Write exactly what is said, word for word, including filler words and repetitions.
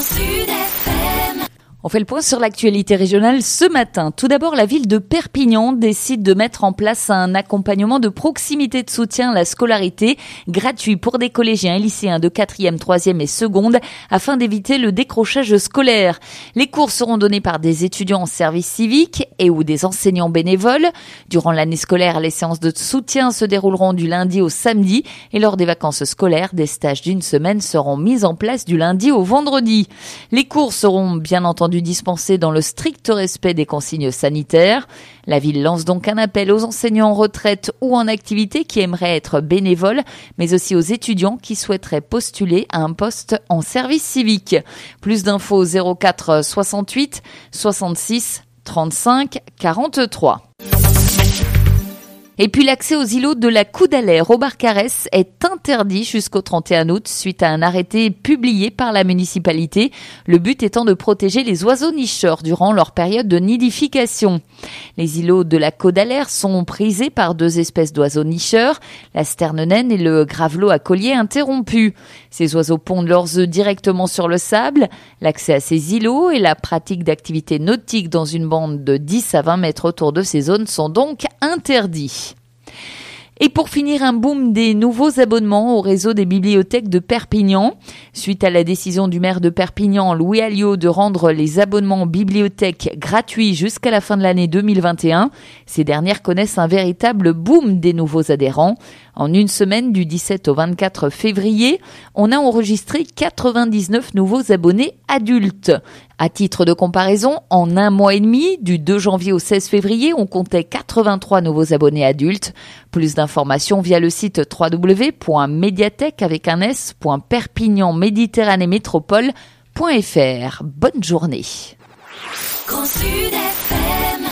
Sud F M. On fait le point sur l'actualité régionale ce matin. Tout d'abord, la ville de Perpignan décide de mettre en place un accompagnement de proximité de soutien à la scolarité gratuit pour des collégiens et lycéens de quatrième, troisième et seconde afin d'éviter le décrochage scolaire. Les cours seront donnés par des étudiants en service civique et ou des enseignants bénévoles. Durant l'année scolaire, les séances de soutien se dérouleront du lundi au samedi et lors des vacances scolaires, des stages d'une semaine seront mis en place du lundi au vendredi. Les cours seront bien entendu dispensés dans le strict respect des consignes sanitaires. La ville lance donc un appel aux enseignants en retraite ou en activité qui aimeraient être bénévoles, mais aussi aux étudiants qui souhaiteraient postuler à un poste en service civique. Plus d'infos au zéro quatre soixante-huit soixante-six trente-cinq quarante-trois. Et puis l'accès aux îlots de la Coudalaire au Barcarès est interdit jusqu'au trente et un août suite à un arrêté publié par la municipalité. Le but étant de protéger les oiseaux nicheurs durant leur période de nidification. Les îlots de la Coudalaire sont prisés par deux espèces d'oiseaux nicheurs, la sterne naine et le gravelot à collier interrompu. Ces oiseaux pondent leurs œufs directement sur le sable. L'accès à ces îlots et la pratique d'activités nautiques dans une bande de dix à vingt mètres autour de ces zones sont donc interdits. Et pour finir, un boom des nouveaux abonnements au réseau des bibliothèques de Perpignan. Suite à la décision du maire de Perpignan, Louis Alliot, de rendre les abonnements bibliothèques gratuits jusqu'à la fin de l'année deux mille vingt et un, ces dernières connaissent un véritable boom des nouveaux adhérents. En une semaine, du dix-sept au vingt-quatre février, on a enregistré quatre-vingt-dix-neuf nouveaux abonnés adultes. À titre de comparaison, en un mois et demi, du deux janvier au seize février, on comptait quatre-vingt-trois nouveaux abonnés adultes. Plus d'informations via le site w w w point médiathèque avec un s point perpignan méditerranée métropole point f r. Bonne journée. Grand Sud F M.